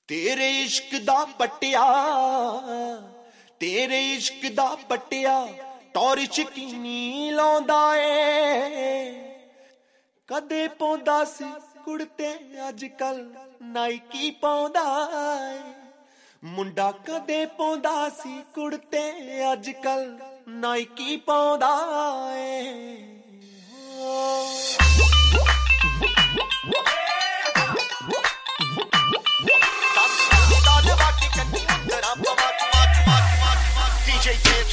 तेरे इश्क दा पट्टिया तेरे इश्क दा पट्टिया टॉर्च कीनी लाउंदा ए कदे पौंदा सी कुड़ते अजकल नाइकी पौंदा ए मुंडा कदे पौंदा सी कुड़ते अजकल नाइकी पौंदा ए DJ Tips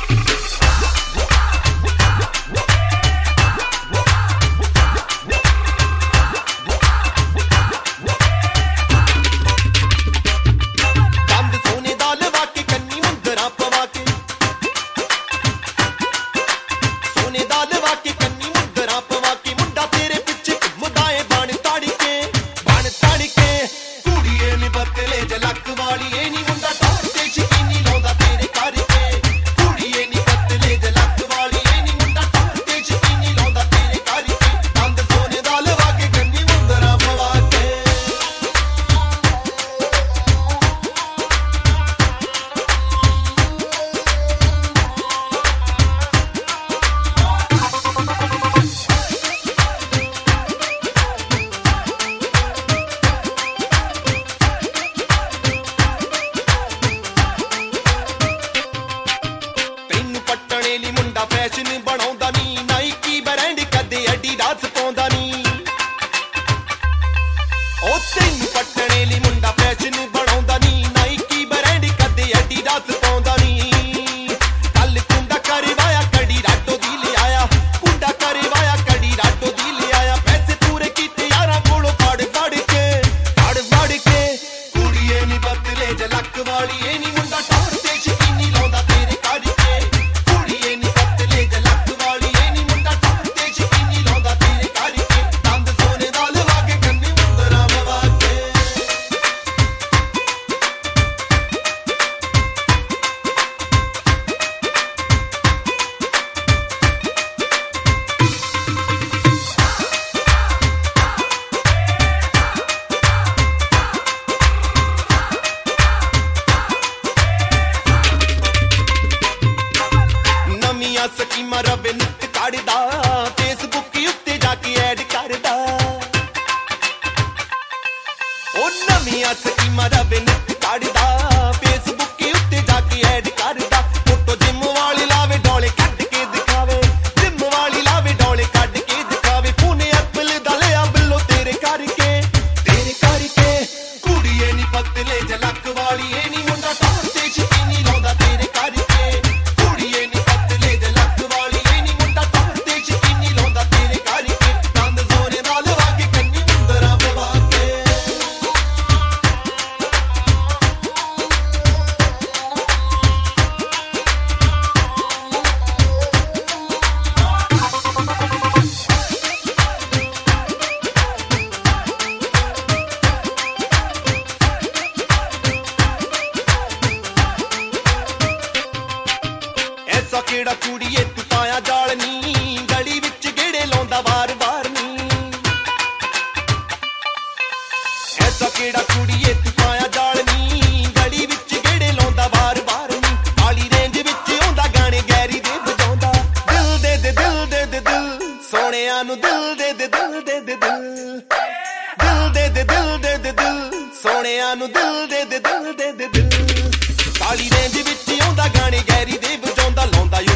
फैशन बनाउंदा नी नाइकी ब्रांड कदे एडिडास पाउंदा नी ओ तैनू पट्टणे ली मुंडा फैशन बनाउंदा नी नाइकी ब्रांड कदे एडिडास पाउंदा नी कल कुंडा करवाया कड़ी राटो दी ले आया कुंडा करवाया कड़ी राटो दी ले आया पैसे पूरे कीते यारां कोलों फड़ के कुड़िए नी बदले जलक वाली ए नी मुंडा टॉर ते शकीनी लाउंदा तेरे करके स्कीमा रवे नित काढ़दा फेसबुक उत्ते जाके ऐड करदा ओ नवीं स्कीमा रवे नित काढ़दा फेसबुक उत्ते जाके ऐड करदा फोटो जिम वाली लावे डोले कट के दिखावे जिम वाली लावे डोले कट के दिखावे फोन एप्पल दा लिया बिल्लो तेरे करके कुड़िए नी पतले जलक वाली ए नी मुंडा टॉर ते शकीनी लाउंदा तेरे करके ऐसा केड़ा कुड़िए तू पाया जाल नी गली विच गेड़े लाउंदा वार वार नी ऐसा केड़ा कुड़िए तू पाया जाल नी गली विच गेड़े लाउंदा वार वार नी आली रेंज विच आउंदा गाने गैरी दे बजाउंदा दिल दे दे दिल दे दे दिल सोहणिया नू दिल दे दे दिल दे दे दिल दिल दे दे दिल दे दे दिल सोहणिया नू दिल दे दे दिल दे दे दिल आली रेंज विच आउंदा गाने गैरी दे बजाउंदा लाउंदा